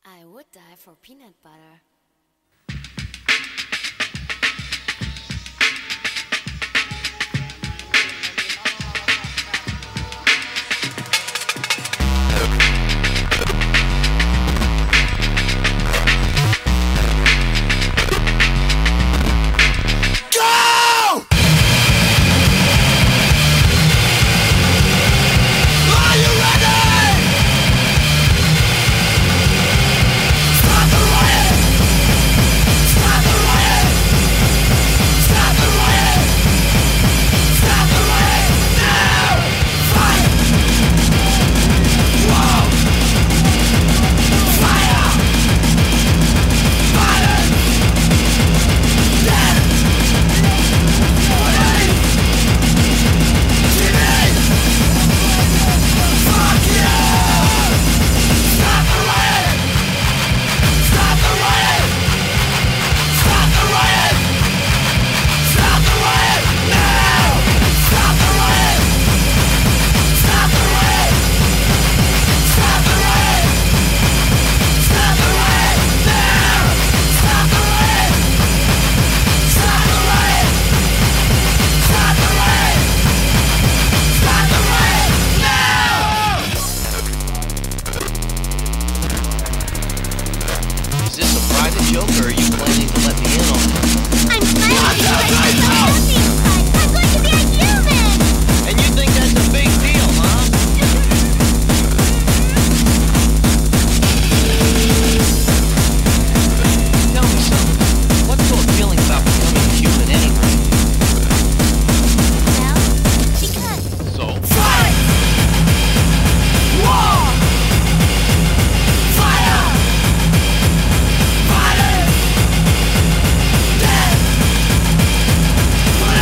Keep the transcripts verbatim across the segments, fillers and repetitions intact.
I would die for peanut butter. Joke, or are you planning to let me in on it? I'm planning to let you know I'm going to be a human! And you think that's a big deal, huh? Tell me something. What's so appealing about becoming human anyway? Well, because... So? Fight! War! Fire! Violence! Death!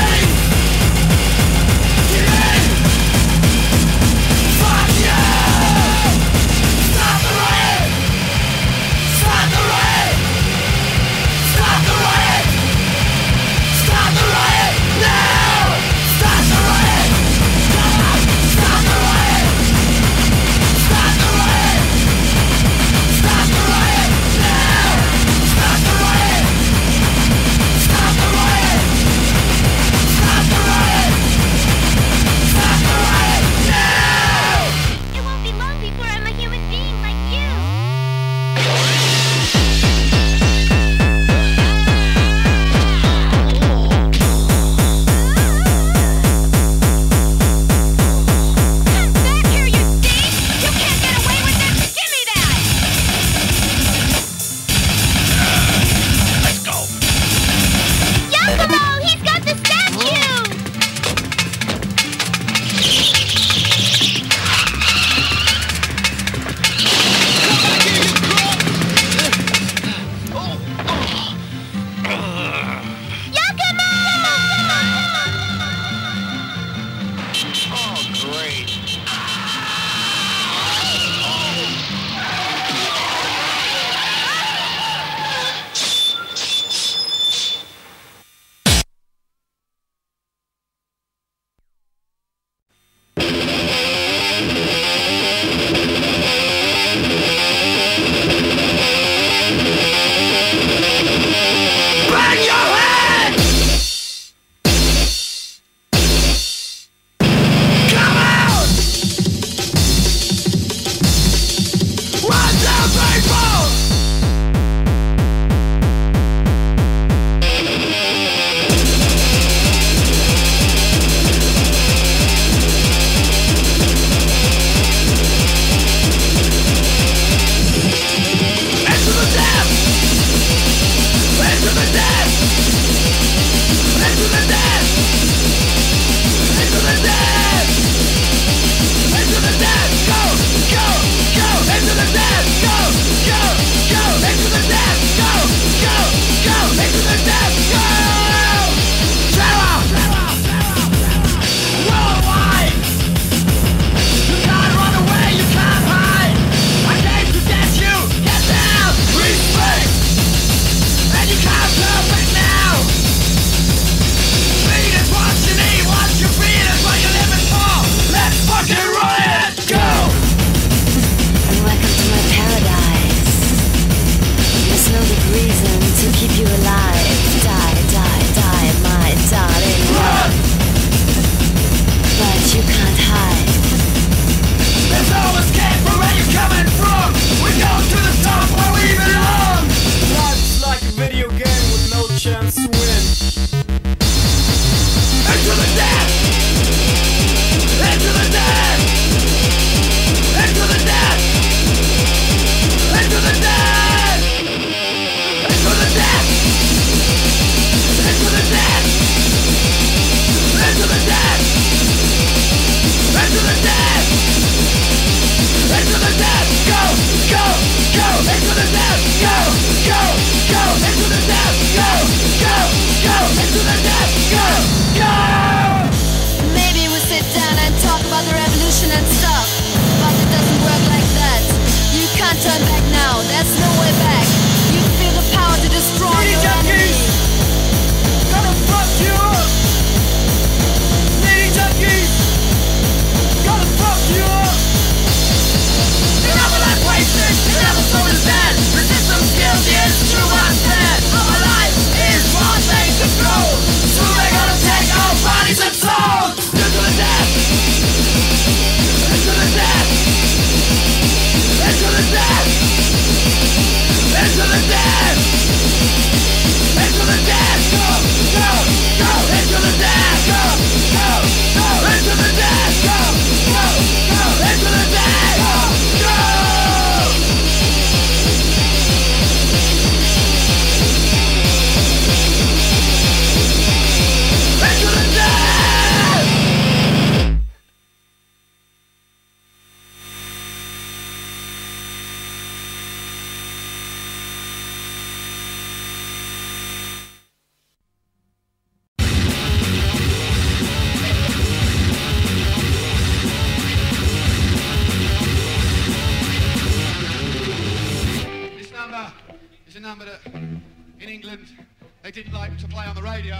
It's a number that in England they didn't like to play on the radio.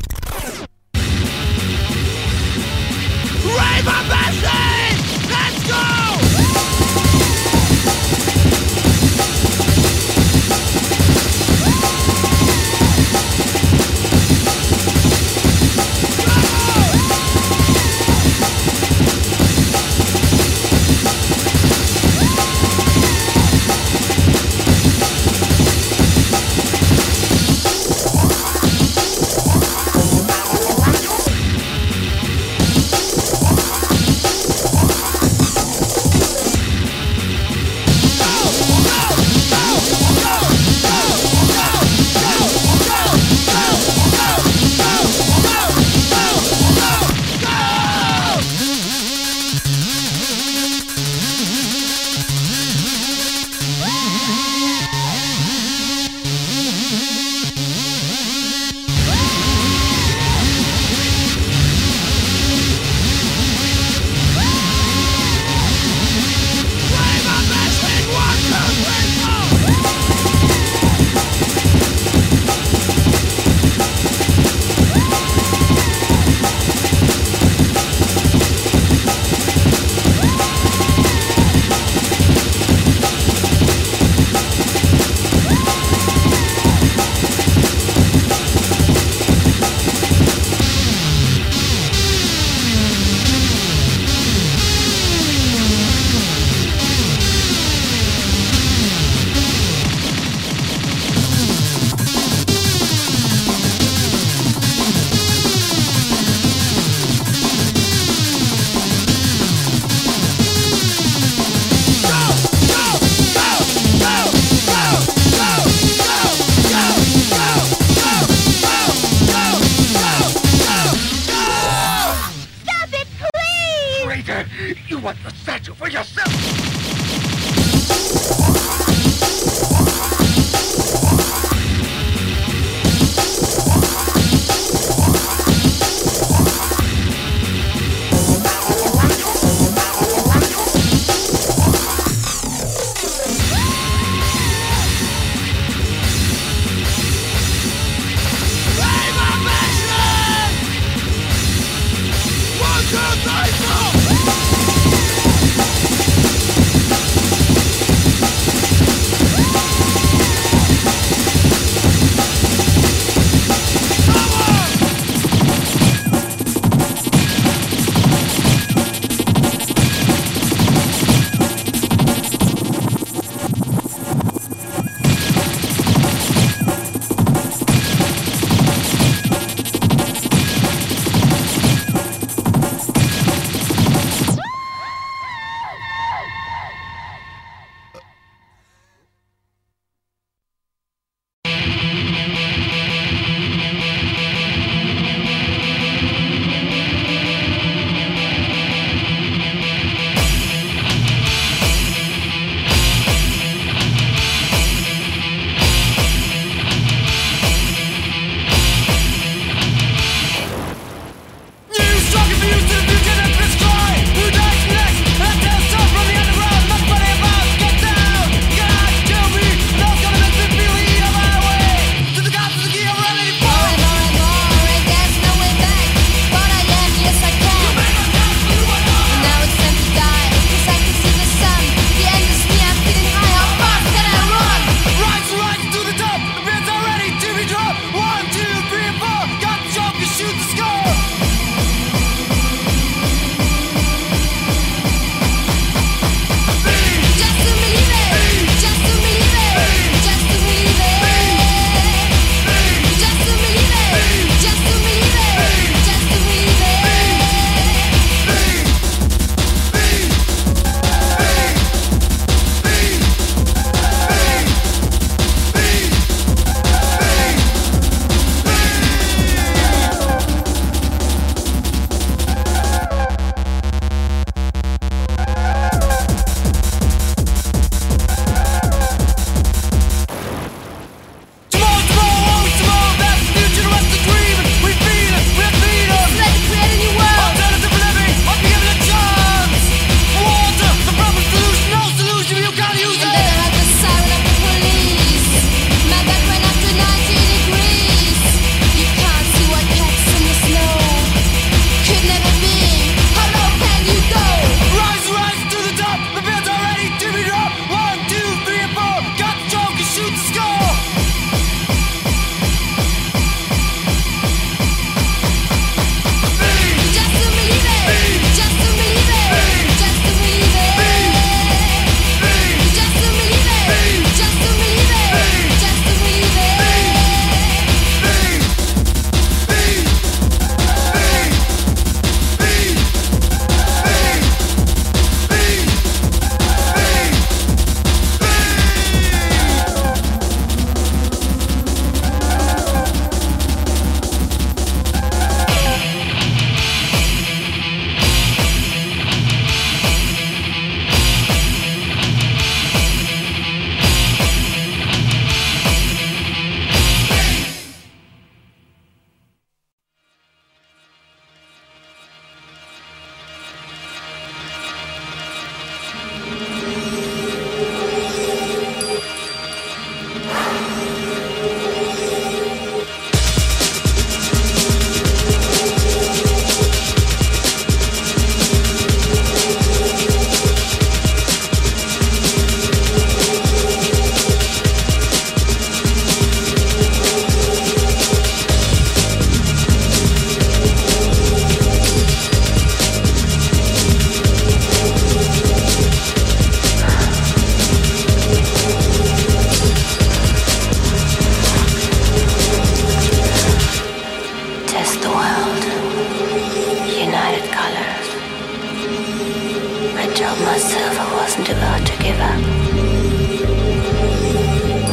Rave a message! Let's go!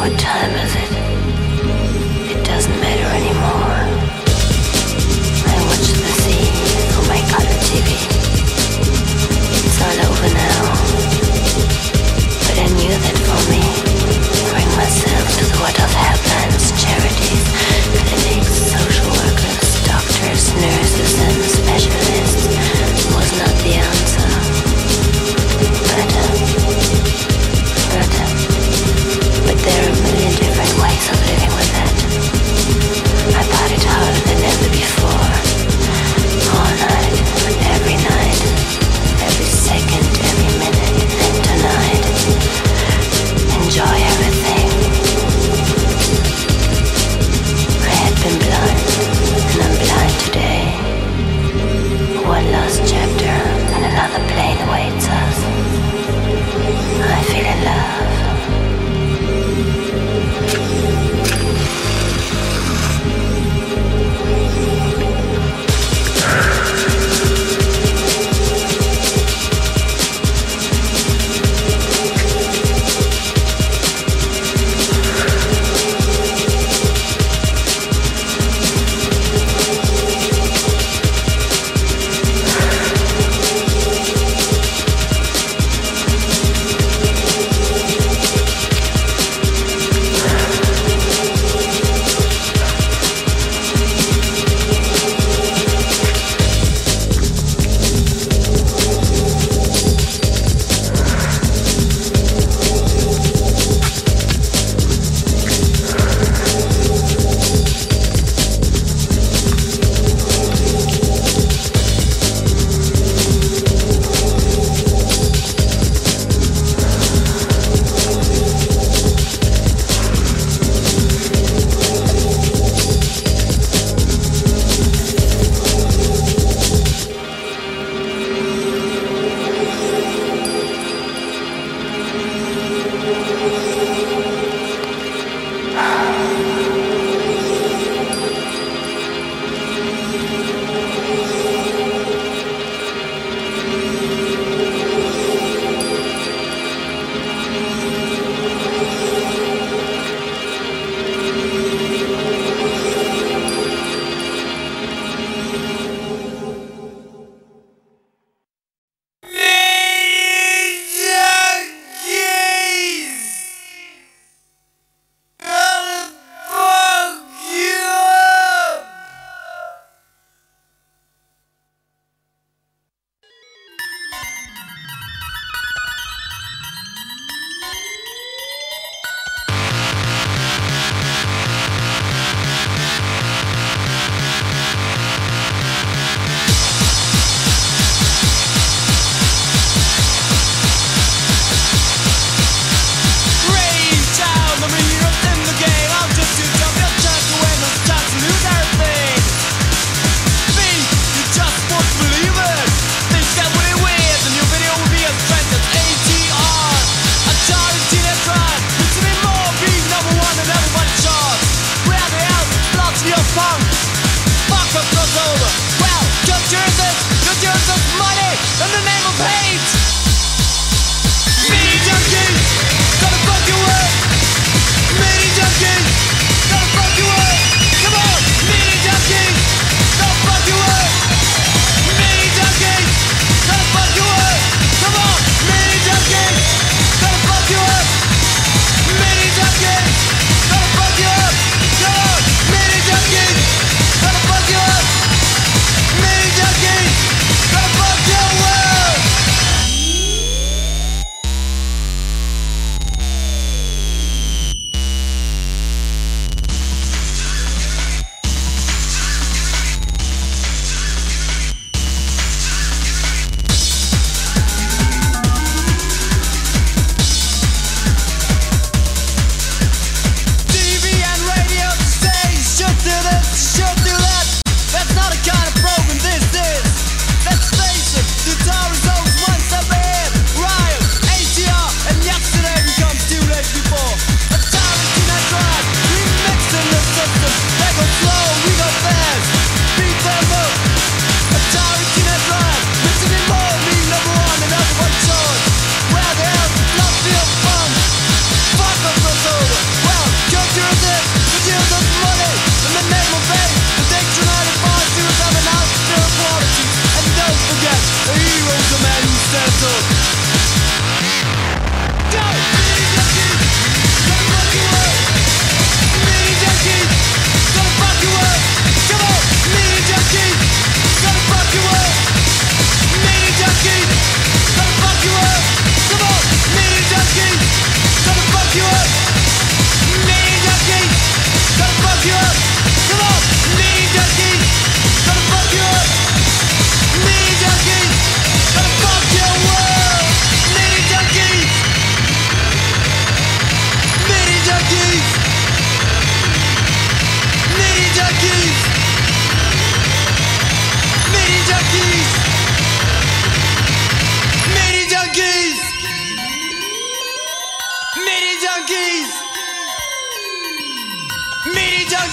What time is it? It doesn't matter anymore. I watch the sea on my color T V. It's all over now. But I knew that for me, throwing myself to the what of helplines, charities, clinics, social workers, doctors, nurses, and specialists was not the answer. Better. Better. But there are a million different ways.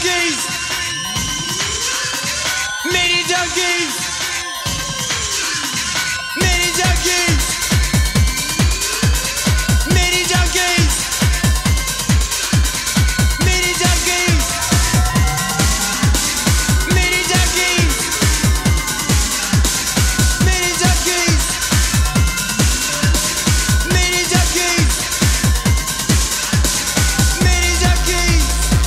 junkies! Mini junkies! Mini junkies! Mini junkies! Mini junkies! Mini junkies! Mini junkies! Mini junkies! Mini junkies!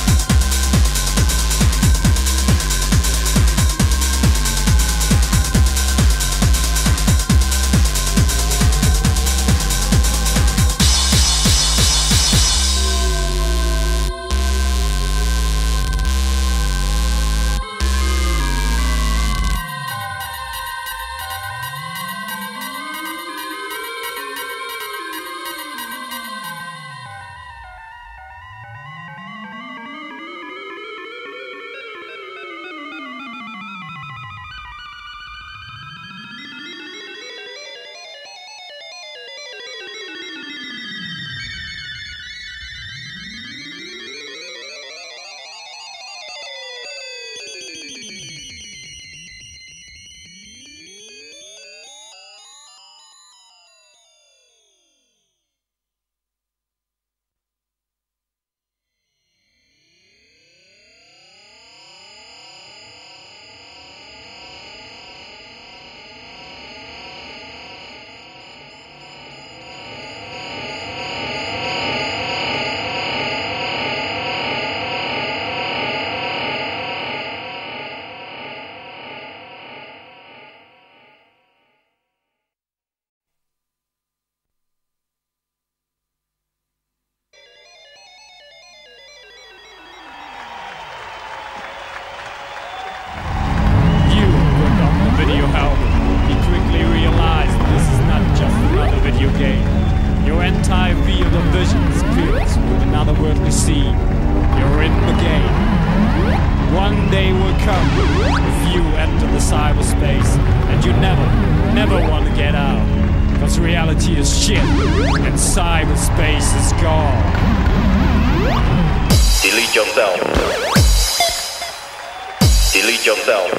You worked on the video album. You quickly realized this is not just another video game. Your entire field of vision is filled with another worldly scene. You're in the game. One day will come if you enter the cyberspace and you never, never want to get out. Because reality is shit and cyberspace is gone. Delete yourself. Delete yourself.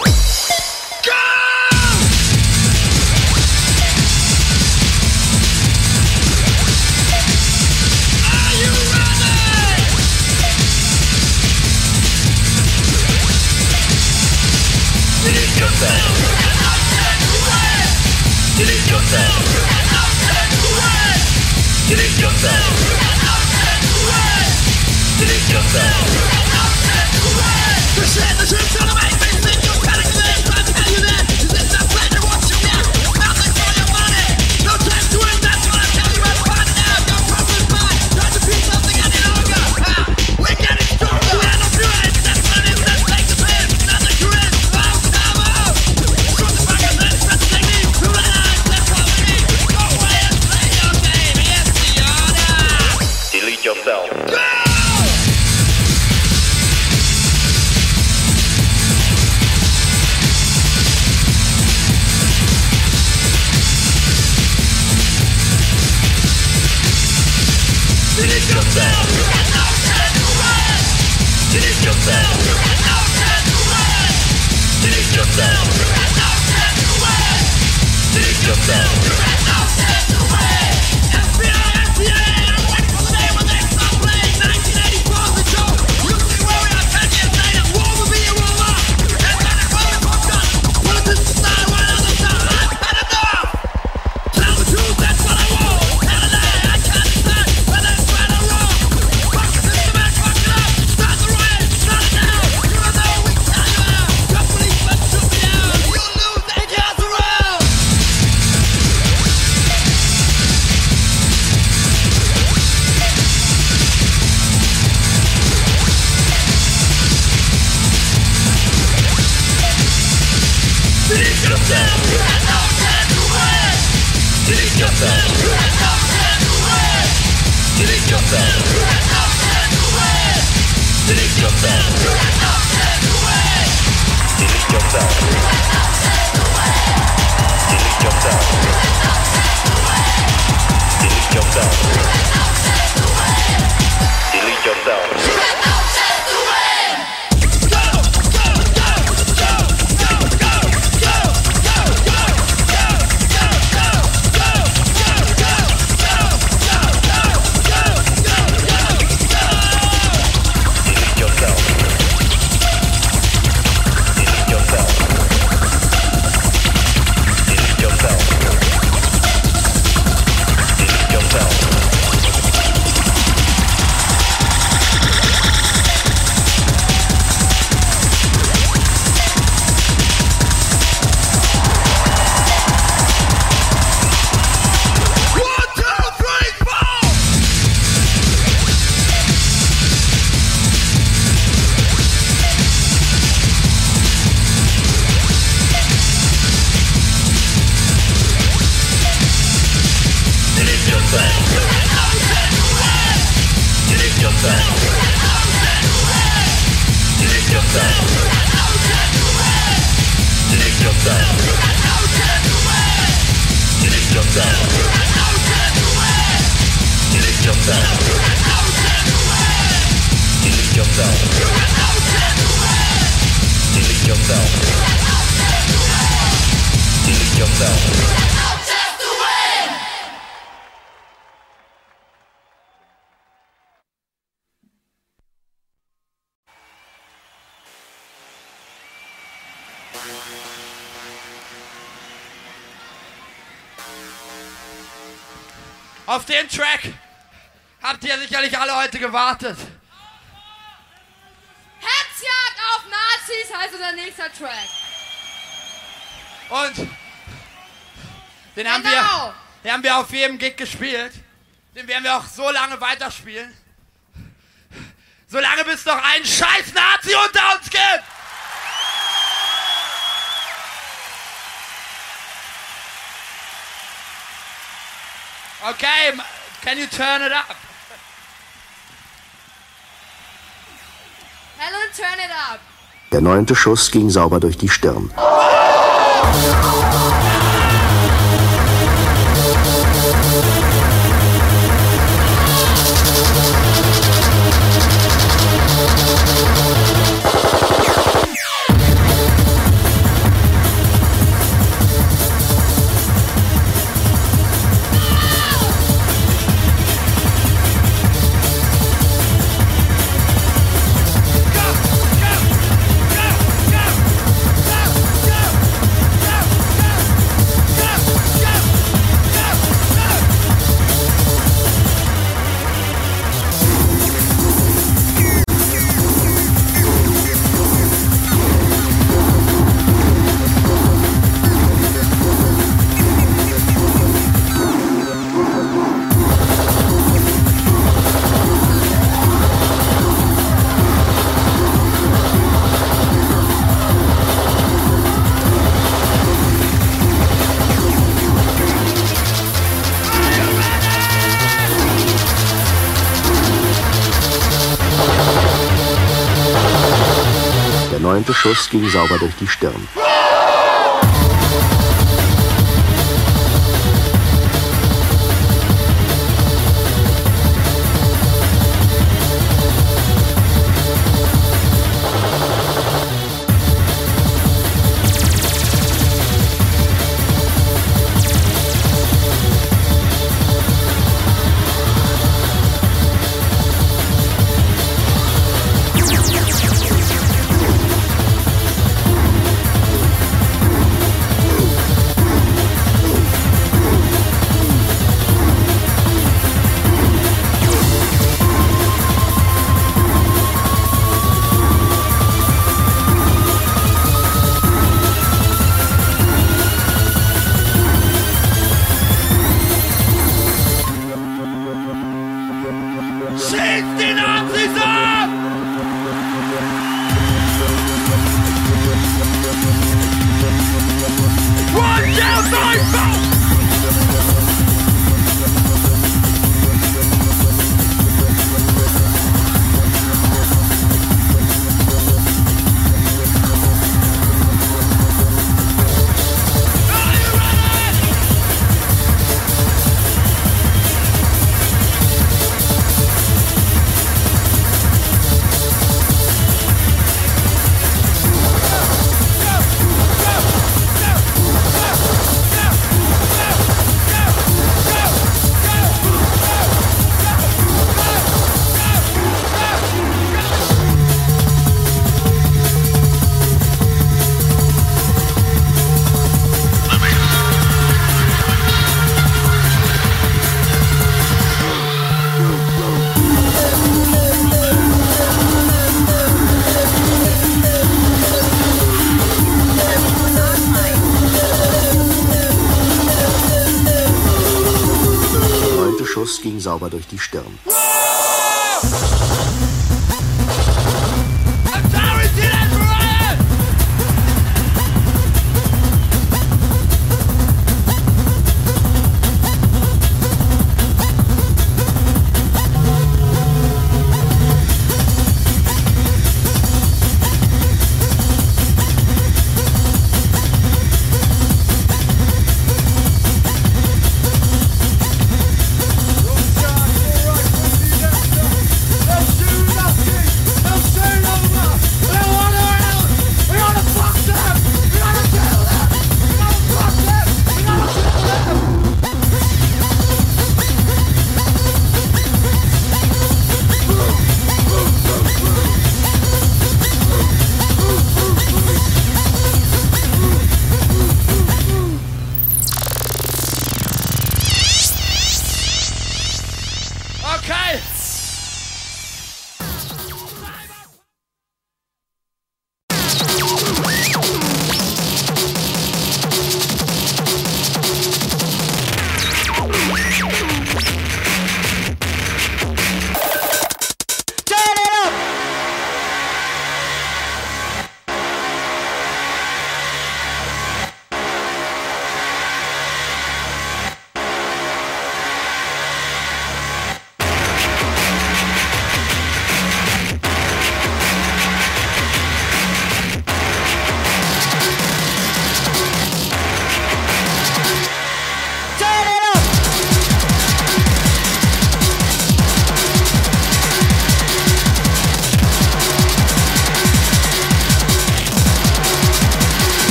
Delete yourself. Delete yourself. Delete yourself. Delete yourself. Percent the truth on the way, face it, you're telling me, I'm telling you that. Is this not pleasure watching you? Nothing for your money. No time to invest when I tell you I'm fine now. Your problem is mine. Try to be something any longer. Ah, we're getting stronger. We are not doing that's what it is. Let's take the piss. Nothing to it. I'll come out. Shoot the fuckers and press the technique. Who the eyes, let's cover me. Go away and play your game. Yes, the order. Delete yourself. Go! Delete yourself! Delete yourself! Delete yourself! Delete yourself! F B I, F B I, I'm waiting for the day when they stop playing nineteen eighty-four the show. You see where we are ten years later, war will be over. And then it will be forgotten. Politics decide one other time. I've had enough! Tell the truth, that's what I want. Tell a lie, I can't decide whether it's right or wrong. Fuck the system and fuck it up. Start the riot, start it now. Even though we tell you how. Your policemen shoot me down. You lose eight years around. Delete yourself! Delete yourself! Delete yourself! Delete yourself! Delete yourself! Delete yourself! Delete yourself! Delete yourself! Auf den Track habt ihr sicherlich alle heute gewartet. Hetzjagd auf Nazis heißt unser nächster Track. Und den genau. haben wir, den haben wir auf jedem Gig gespielt. Den werden wir auch so lange weiterspielen. Solange bis noch einen scheiß Nazi unter uns gibt. Okay, can you turn it up? Helen, turn it up. Der neunte Schuss ging sauber durch die Stirn. Der neunte Schuss ging sauber durch die Stirn. Ging sauber durch die Stirn.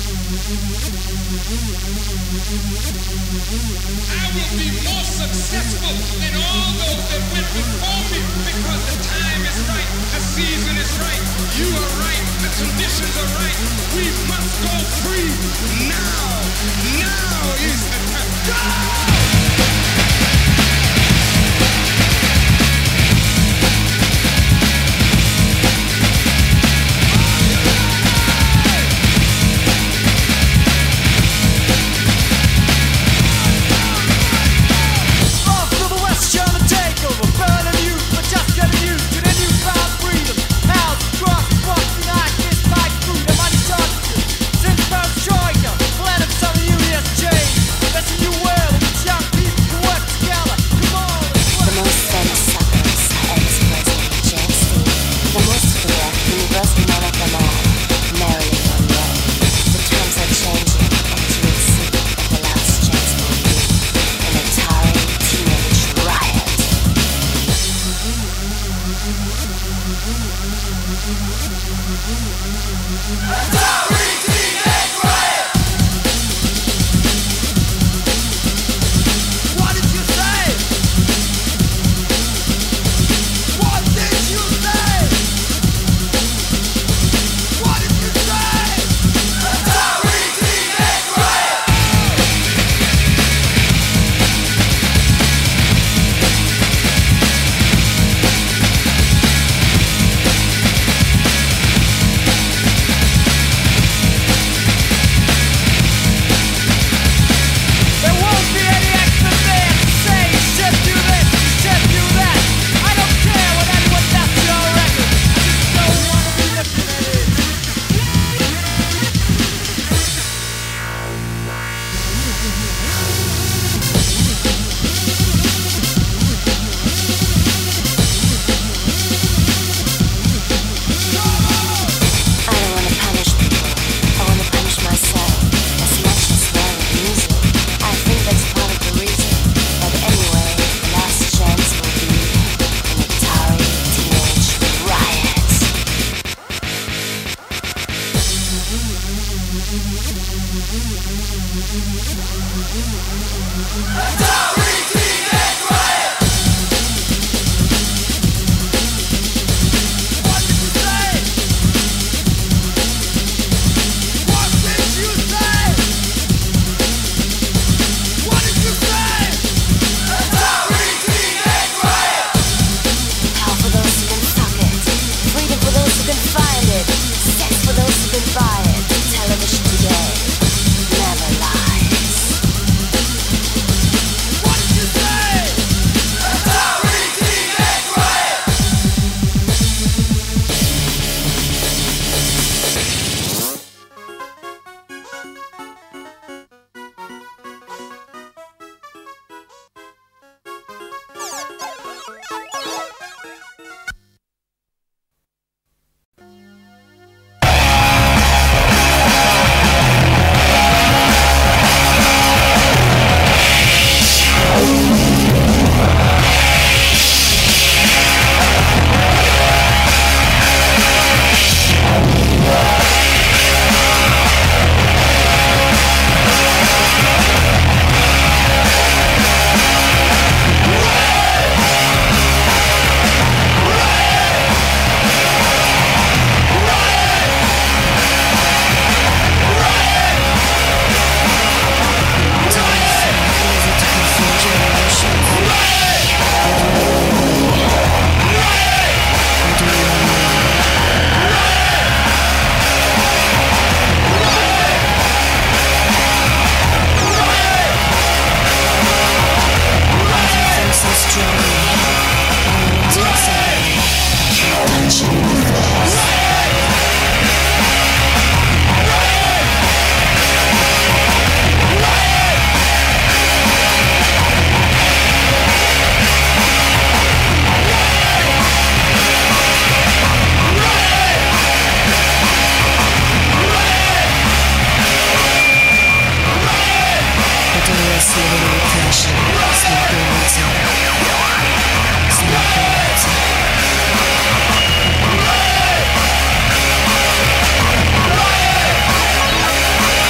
Right!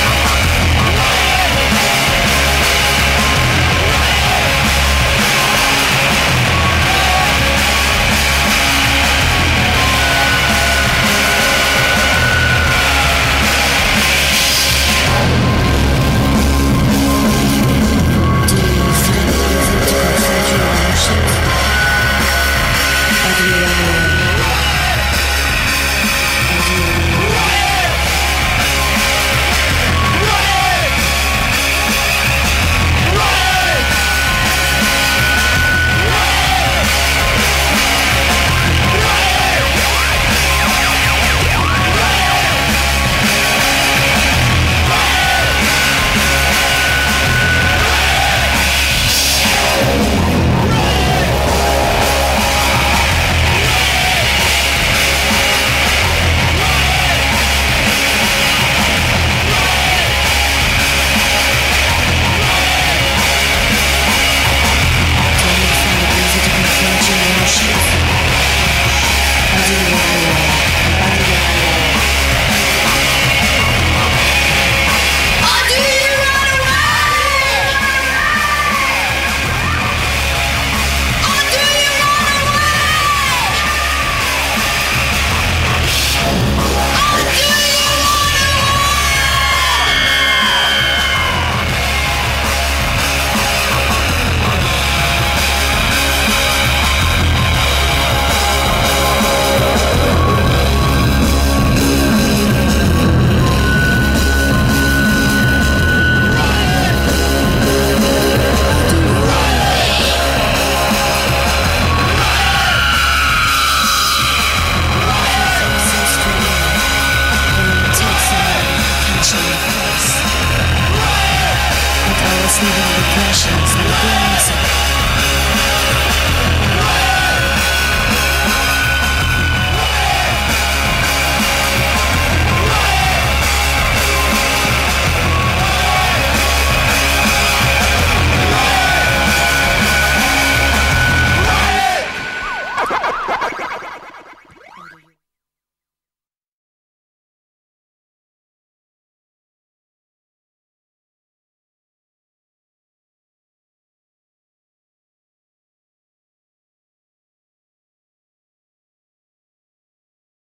vibrations, vibrations.